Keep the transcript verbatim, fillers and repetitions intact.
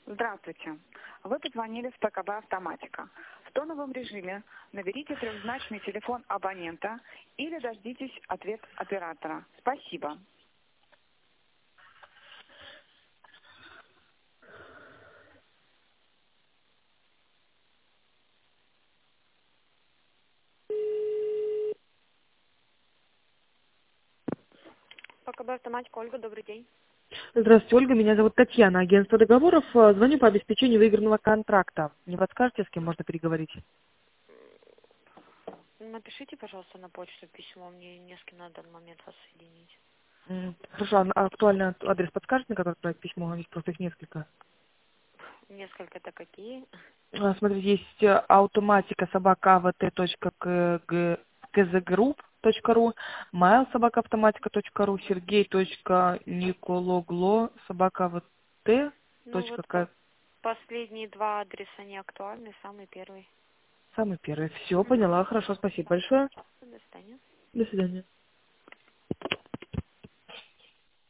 Здравствуйте. Вы позвонили в ПКБ «Автоматика». В тоновом режиме наберите трехзначный телефон абонента или дождитесь ответ оператора. Спасибо. ПКБ «Автоматика», Ольга, добрый день. Здравствуйте, Ольга. Меня зовут Татьяна, агентство договоров. Э, Звоню по обеспечению выигранного контракта. Не подскажете, с кем можно переговорить? Напишите, пожалуйста, на почту письмо, мне не с кем на данный момент вас соединить. М, Хорошо, а на- актуальный адрес подскажете, на который отправить письмо? Здесь просто их несколько. Несколько-то какие? А, Смотрите, есть э, автоматика собака авт.кзгрупп.ру, mail собака автоматика.ру, сергей.никологло собака Ну вот по- авт.к. последние два адреса не актуальны, самый первый. Самый первый. Все, Мгм. поняла. Хорошо, спасибо большое. До свидания. До свидания.